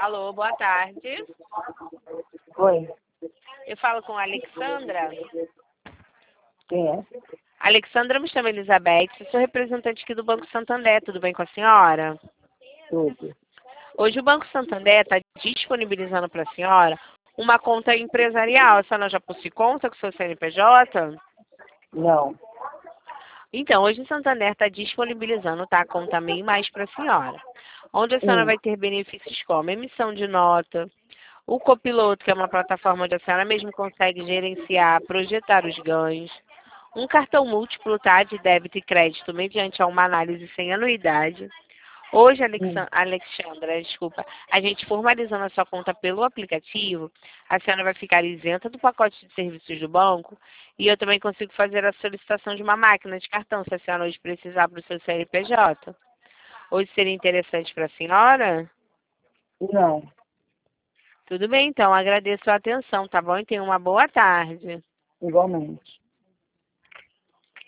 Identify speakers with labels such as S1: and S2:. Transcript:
S1: Alô, boa tarde.
S2: Oi,
S1: Eu falo com a Alexandra.
S2: quem é?
S1: Alexandra, me chama Elizabeth, eu sou representante aqui do Banco Santander, tudo bem com a senhora?
S2: Tudo.
S1: Hoje o Banco Santander está disponibilizando para a senhora uma conta empresarial. A senhora já possui conta com o seu CNPJ?
S2: Não.
S1: Então, hoje o Santander está disponibilizando, tá, a conta MEI Mais para a senhora, onde a senhora
S2: Hum,
S1: vai ter benefícios como emissão de nota, o Copiloto, que é uma plataforma onde a senhora mesmo consegue gerenciar, projetar os ganhos, um cartão múltiplo, tá, de débito e crédito mediante a uma análise sem anuidade. Hoje,
S2: hum.
S1: Alexandra, desculpa, a gente formalizando a sua conta pelo aplicativo, a senhora vai ficar isenta do pacote de serviços do banco e eu também consigo fazer a solicitação de uma máquina de cartão, se a senhora hoje precisar para o seu CNPJ. Hoje seria interessante para a senhora?
S2: Não.
S1: Tudo bem, então, agradeço a atenção, tá bom? E tenha uma boa tarde.
S2: Igualmente.